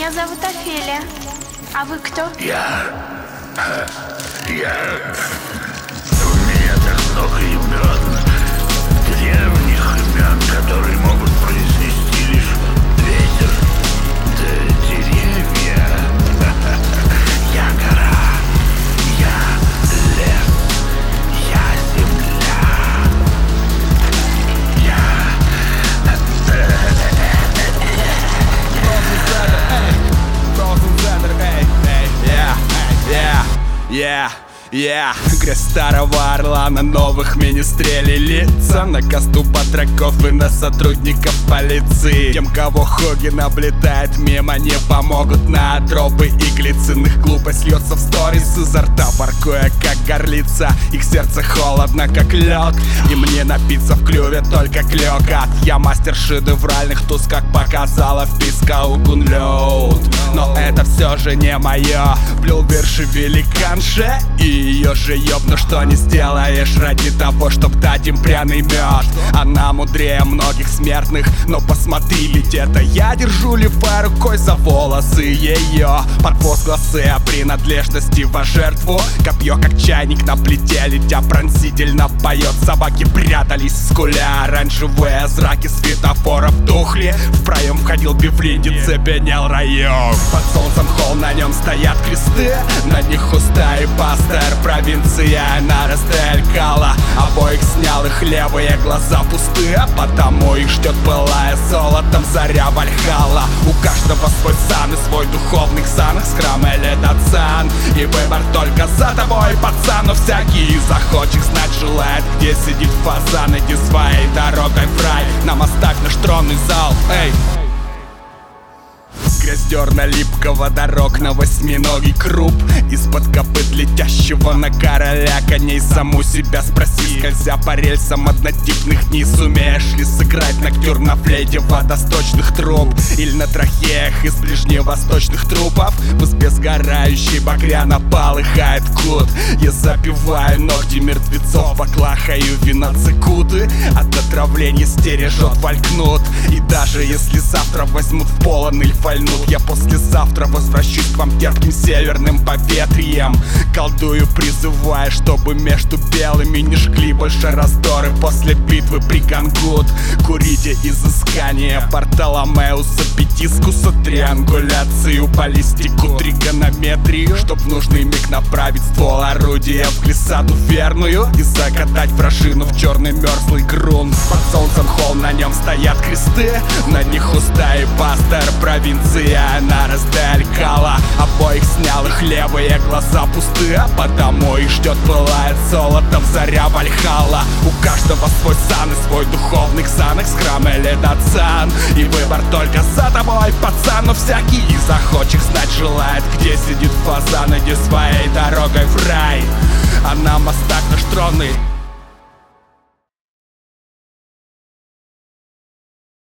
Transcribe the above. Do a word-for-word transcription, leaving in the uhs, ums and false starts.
Меня зовут Офелия. А вы кто? Я... Я... У меня так много имен, древних имен, которые могут произнести лишь ветер да деревья. Я гора, я лес, я земля, я... Yeah, yeah, yeah. Грязь старого орла на новых министрелей лица, на касту батраков и на сотрудников полиции. Тем, кого Хогин облетает мимо, не помогут на тропы и глицин. Их глупость льется в сторис изо рта, воркуя как горлица. Их сердце холодно, как лед, и мне напиться в клюве только клёкот. Я мастер шедевральных туз, как показала вписка у Гунлёуд. Но это все же не мое. Плел верши великанше, и ее же ёбну, что не сделаешь ради того, чтоб дать им пряный мед. Она мудрее многих смертных, но посмотри, ведь это я держу левой рукой за волосы ее. Под возгласы о принадлежности во жертву. Копье как чайник на плите, летя пронзительно поет. Собаки прятались, скуля, оранжевые зраки светофоров тухли. В проем входил Бифлинди, цепенел район. Под солнцем холм, на нем стоят кресты, на них уста и пастор. Провинция на Растелькала, обоих снял, их левые глаза пусты, потому их ждет былая золотом заря Вальхалла. У каждого свой сан и свой духовный ксанах, скрам или дацан, и выбор только за тобой, пацан. Но всякий захочет знать желает, где сидит фазан. Иди своей дорогой в рай, нам оставь наш тронный зал, эй. Грязь дерна липкого дорог на восьминогий круп. Из-под копыт летящего на короля коней саму себя спроси, скользя по рельсам однотипных, не сумеешь ли сыграть ноктюр на флейте водосточных труб или на трахеях из ближневосточных трупов. В избе сгорающей багряно полыхает кут. Я запиваю ногти мертвецов, поклахаю вина цикуты. От отравления стережет валькнут. И даже если завтра возьмут в полон или фальнут, я послезавтра возвращусь к вам терпким северным поветрием. Колдую, призывая, чтобы между белыми не жгли больше раздоры. После битвы при Гангут курите изыскание Бартоломеуса, пятискуса, триангуляцию, баллистику, тригонометрию, чтоб в нужный миг направить ствол орудия в глиссаду верную и закатать вражину в черный мерзлый грунт. Под солнцем холм, на нем стоят кресты, на них уста и пастор. Провинция на Растелькала, обоих снял, их левые глаза пусты, потому их ждет былает золотом заря Вальхалла. У каждого свой сан и свой духовный ксанах, скрам или дацан, и выбор только за тобой, пацан. Но всякий захочет знать желает, где сидит фазан. Иди своей дорогой в рай, а нам остак наш тронный